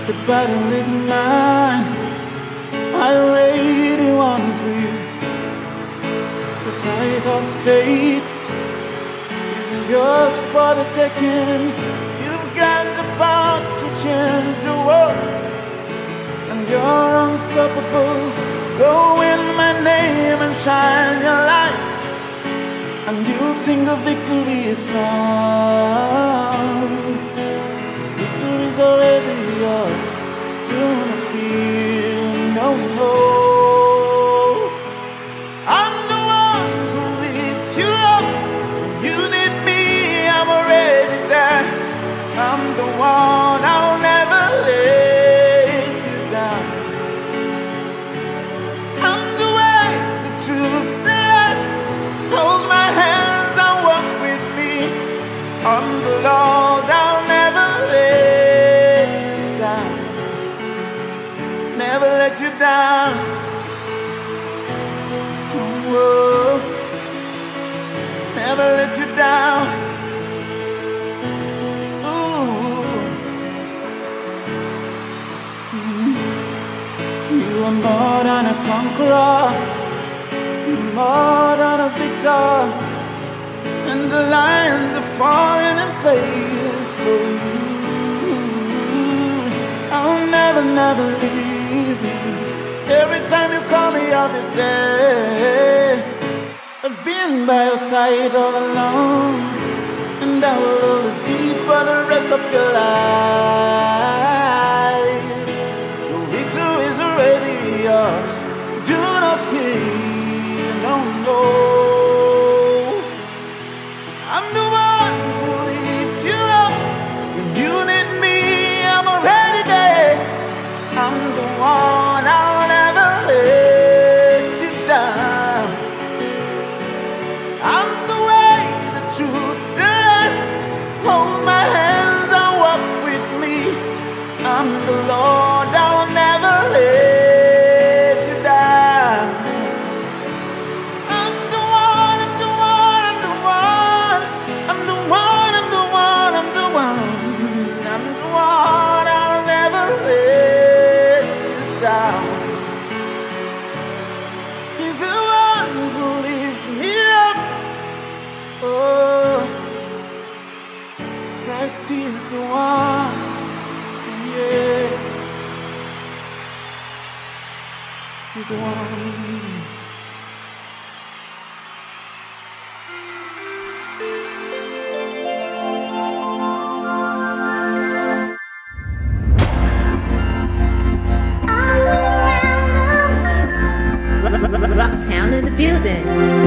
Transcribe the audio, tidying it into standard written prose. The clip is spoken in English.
The battle isn't mine, I already won for you. The fight of fate isn't yours for the taking. You've got the power to change the world, and you're unstoppable. Go in my name and shine your light, and you'll sing a victory song. This victory's already yours. Do not fear, no, no. I'm the one who lifts you up. When you need me, I'm already there. I'm the one, I'll never let you down. I'm the way, the truth, the life. Hold my hands and walk with me. I'm the Lord, I'll never let you down. Never let you down. Whoa. Never let you down. You are more than a conqueror, more than a victor, and the lions are falling in place for you. I'll never, never leave you. Every time you call me, I'll be there. I've been by your side all along, and I will always be for the rest of your life. So victory is already yours. Do not fear, no, no. I'm the one who lifts you up. When you need me, I'm already there. I'm the one, I'll never let you down. I'm the way, the truth, the life. Hold my hands and walk with me. I'm the Lord, I'll never let you down. I'm the one, I'm the one, I'm the one. I'm the one, I'm the one, I'm the one. I'm the one, I'll never let you down. He's the one who lifts me up. Oh, Christ is the one. Yeah, He's the one. Rocktown in the building.